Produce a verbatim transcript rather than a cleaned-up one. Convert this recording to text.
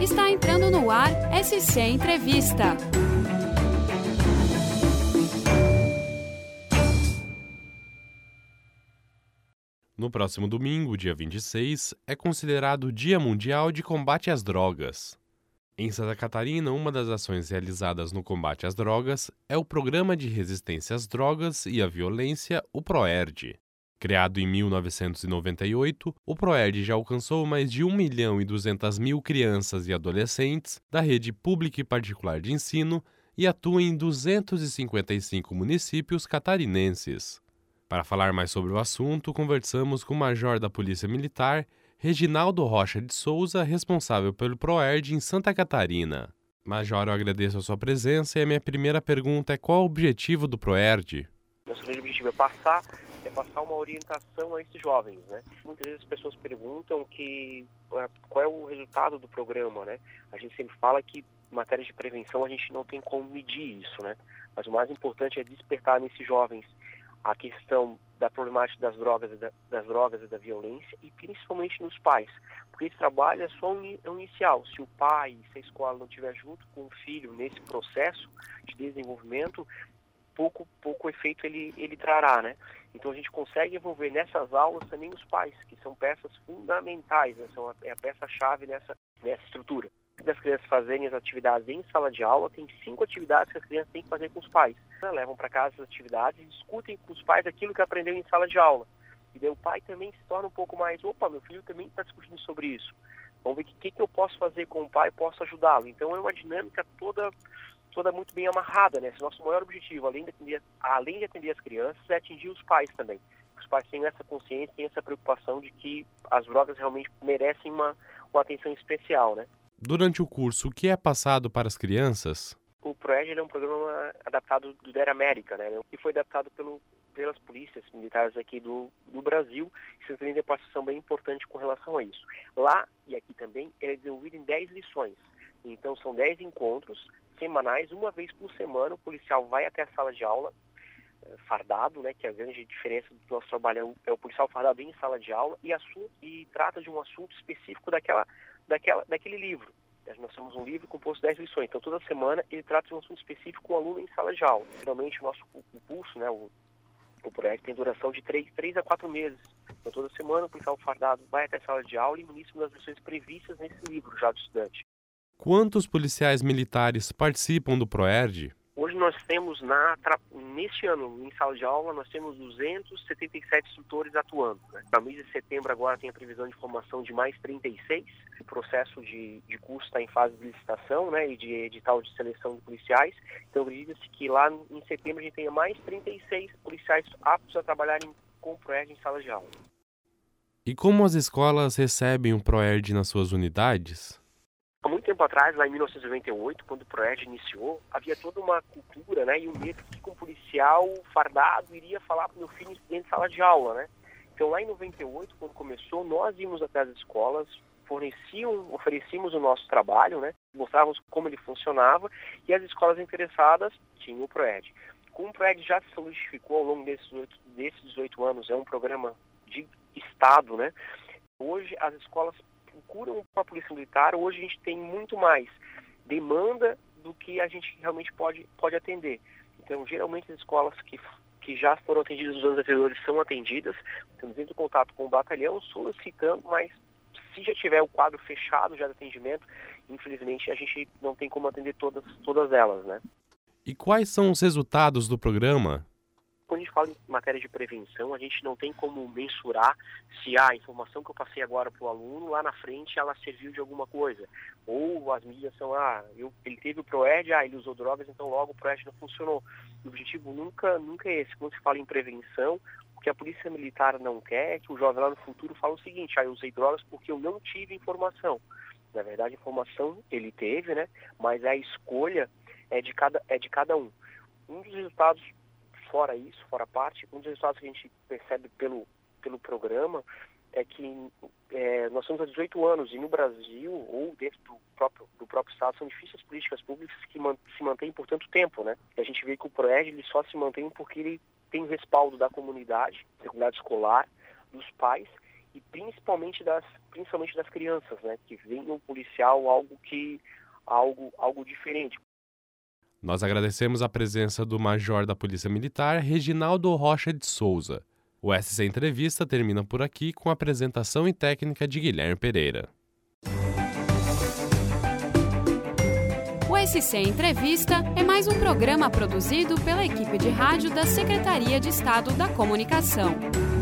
Está entrando no ar S C Entrevista. No próximo domingo, dia vinte e seis, é considerado o Dia Mundial de Combate às Drogas. Em Santa Catarina, uma das ações realizadas no combate às drogas é o Programa de Resistência às Drogas e à Violência, o PROERD. Criado em mil novecentos e noventa e oito, o PROERD já alcançou mais de um milhão e duzentas mil crianças e adolescentes da rede pública e particular de ensino e atua em duzentos e cinquenta e cinco municípios catarinenses. Para falar mais sobre o assunto, conversamos com o Major da Polícia Militar, Reginaldo Rocha de Souza, responsável pelo PROERD em Santa Catarina. Major, eu agradeço a sua presença e a minha primeira pergunta é: qual o objetivo do PROERD? Nosso grande objetivo é passar, é passar uma orientação a esses jovens, né? Muitas vezes as pessoas perguntam que, qual é o resultado do programa, né? A gente sempre fala que em matéria de prevenção a gente não tem como medir isso, né? Mas o mais importante é despertar nesses jovens a questão da problemática das drogas, e da, das drogas e da violência, e principalmente nos pais, porque esse trabalho é só um, um inicial. Se o pai, se a escola não estiver junto com o filho nesse processo de desenvolvimento, pouco, pouco efeito ele, ele trará, né? Então a gente consegue envolver nessas aulas também os pais, que são peças fundamentais, né? São a, é a peça-chave nessa, nessa estrutura. Das crianças fazerem as atividades em sala de aula, tem cinco atividades que as crianças têm que fazer com os pais. Levam para casa as atividades e discutem com os pais aquilo que aprendeu em sala de aula. E daí o pai também se torna um pouco mais, opa, meu filho também está discutindo sobre isso. Vamos ver o que, que, que eu posso fazer com o pai, posso ajudá-lo. Então é uma dinâmica toda, toda muito bem amarrada, né? Esse nosso maior objetivo, além de, atender, além de atender as crianças, é atingir os pais também. Os pais têm essa consciência, têm essa preocupação de que as drogas realmente merecem uma, uma atenção especial, né? Durante o curso, o que é passado para as crianças? O PROERD é um programa adaptado do D E R América, né? Que foi adaptado pelo, pelas polícias militares aqui do, do Brasil. Isso tem uma participação bem importante com relação a isso. Lá e aqui também, ele é desenvolvido em dez lições. Então, são dez encontros semanais. Uma vez por semana, o policial vai até a sala de aula, fardado, né? Que é a grande diferença do nosso trabalho é o policial fardado em sala de aula e, assunto, e trata de um assunto específico daquela, daquela, daquele livro. Nós temos um livro composto de dez lições, então toda semana ele trata de um assunto específico com o aluno em sala de aula. Geralmente o nosso o, o curso, né, o, o projeto tem duração de três a quatro meses. Então toda semana o policial fardado vai até a sala de aula e ministra uma das lições previstas nesse livro já do estudante. Quantos policiais militares participam do PROERD? Hoje nós temos, na, neste ano, em sala de aula, nós temos duzentos e setenta e sete instrutores atuando. Né? No mês de setembro agora tem a previsão de formação de mais trinta e seis. O processo de, de curso está em fase de licitação, né, e de edital de seleção de policiais. Então acredita-se que lá em setembro a gente tenha mais trinta e seis policiais aptos a trabalharem com o PROERD em sala de aula. E como as escolas recebem o PROERD nas suas unidades? Há muito tempo atrás, lá em mil novecentos e noventa e oito, quando o PROERD iniciou, havia toda uma cultura, né, e um medo que um policial fardado iria falar para o meu filho dentro de sala de aula, né? Então, lá em noventa e oito, quando começou, nós íamos até as escolas, forneciam, oferecíamos o nosso trabalho, né, mostrávamos como ele funcionava, e as escolas interessadas tinham o PROERD. Como o PROERD já se solidificou ao longo desses, desses dezoito anos, é um programa de Estado, né? Hoje as escolas procuram a Polícia Militar, hoje a gente tem muito mais demanda do que a gente realmente pode, pode atender. Então, geralmente as escolas que, que já foram atendidas nos anos anteriores são atendidas, estamos em contato com o batalhão, solicitando, mas se já tiver o quadro fechado já de atendimento, infelizmente a gente não tem como atender todas, todas elas, né? E quais são os resultados do programa? Quando a gente fala em matéria de prevenção, a gente não tem como mensurar se a informação que eu passei agora para o aluno, lá na frente, ela serviu de alguma coisa. Ou as medidas são, ah, eu, ele teve o PROERD, ah, ele usou drogas, então logo o PROERD não funcionou. O objetivo nunca, nunca é esse. Quando se fala em prevenção, o que a Polícia Militar não quer é que o jovem lá no futuro fale o seguinte: ah, eu usei drogas porque eu não tive informação. Na verdade, a informação ele teve, né? Mas a escolha é de cada, é de cada um. Um dos resultados, fora isso, fora a parte, um dos resultados que a gente percebe pelo, pelo programa é que é, nós estamos há dezoito anos e no Brasil, ou dentro do próprio, do próprio Estado, são difíceis políticas públicas que man, se mantêm por tanto tempo, né? E a gente vê que o PROERD ele só se mantém porque ele tem o respaldo da comunidade, da comunidade escolar, dos pais e principalmente das, principalmente das crianças, né, que veem no policial algo, que, algo, algo diferente. Nós agradecemos a presença do Major da Polícia Militar, Reginaldo Rocha de Souza. O S C Entrevista termina por aqui com a apresentação e técnica de Guilherme Pereira. O S C Entrevista é mais um programa produzido pela equipe de rádio da Secretaria de Estado da Comunicação.